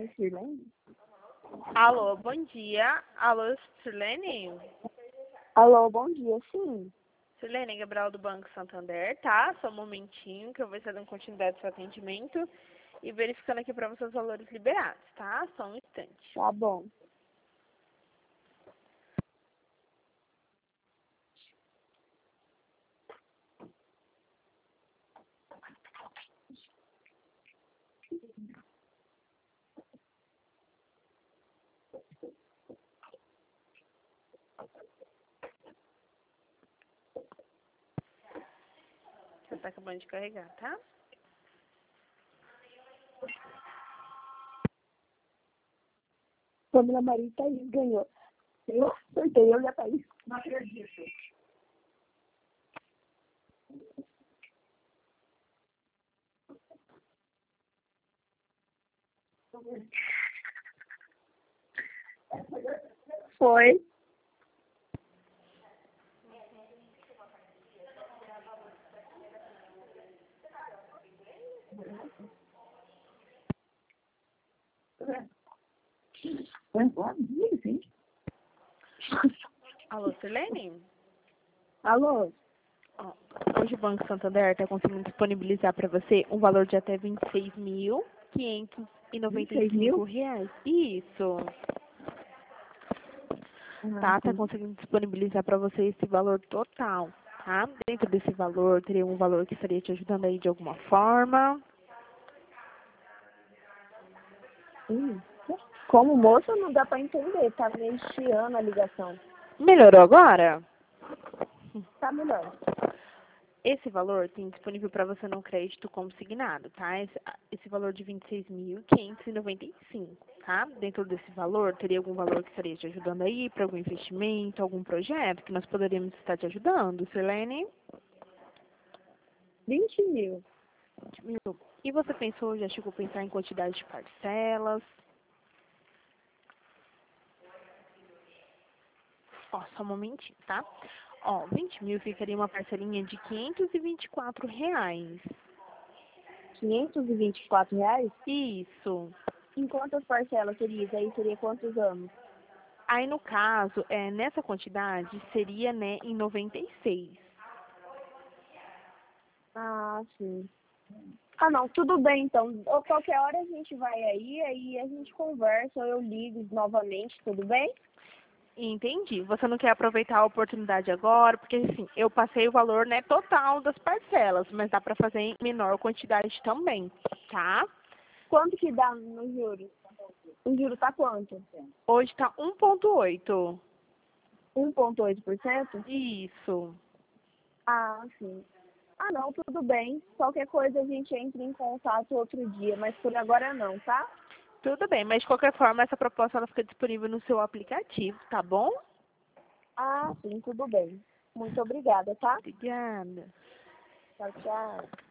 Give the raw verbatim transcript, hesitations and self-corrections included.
Sirlene? Alô, bom dia. Alô, Sirlene? Alô, bom dia, sim. Sirlene, Gabriel do Banco Santander, tá? Só um momentinho que eu vou estar dando continuidade ao seu atendimento e verificando aqui para você os valores liberados, tá? Só um instante. Tá bom. Já tá acabando de carregar, tá? Pamela Maria Thaís ganhou. Eu acertei, eu e a Thaís. Não acredito. Foi. Sim. Alô, Sirlene? Alô? Ó, hoje o Banco Santander está conseguindo disponibilizar para você um valor de até vinte e seis mil, quinhentos e noventa e cinco reais. Isso. Tá, tá conseguindo disponibilizar para você esse valor total, tá? Dentro desse valor, teria um valor que estaria te ajudando aí de alguma forma. Hum. Como moça não dá pra entender, tá meio chiando a ligação. Melhorou agora? Tá melhor. Esse valor tem disponível para você no crédito como signado, tá? Esse, esse valor de vinte e seis mil, quinhentos e noventa e cinco, tá? Dentro desse valor, teria algum valor que estaria te ajudando aí para algum investimento, algum projeto que nós poderíamos estar te ajudando, Sirlene? vinte mil. vinte mil. E você pensou, já chegou a pensar em quantidade de parcelas? Ó, só um momentinho, tá? Ó, vinte mil ficaria uma parcelinha de quinhentos e vinte e quatro reais. quinhentos e vinte e quatro reais? Isso. Em quantas parcelas seria? Aí seria quantos anos? Aí, no caso, é, nessa quantidade, seria, né, em noventa e seis. Ah, sim. Ah, não, tudo bem, então. Ou qualquer hora a gente vai aí, aí a gente conversa, ou eu ligo novamente, tudo bem? Entendi. Você não quer aproveitar a oportunidade agora, porque, assim, eu passei o valor, né, total das parcelas, mas dá para fazer em menor quantidade também, tá? Quanto que dá no juro? O juro tá quanto? Hoje tá um ponto oito. um vírgula oito por cento? Isso. Ah, sim. Ah, não, tudo bem. Qualquer coisa a gente entra em contato outro dia, mas por agora não, tá? Tudo bem, mas de qualquer forma, essa proposta ela fica disponível no seu aplicativo, tá bom? Ah, sim, tudo bem. Muito obrigada, tá? Obrigada. Tchau, tchau.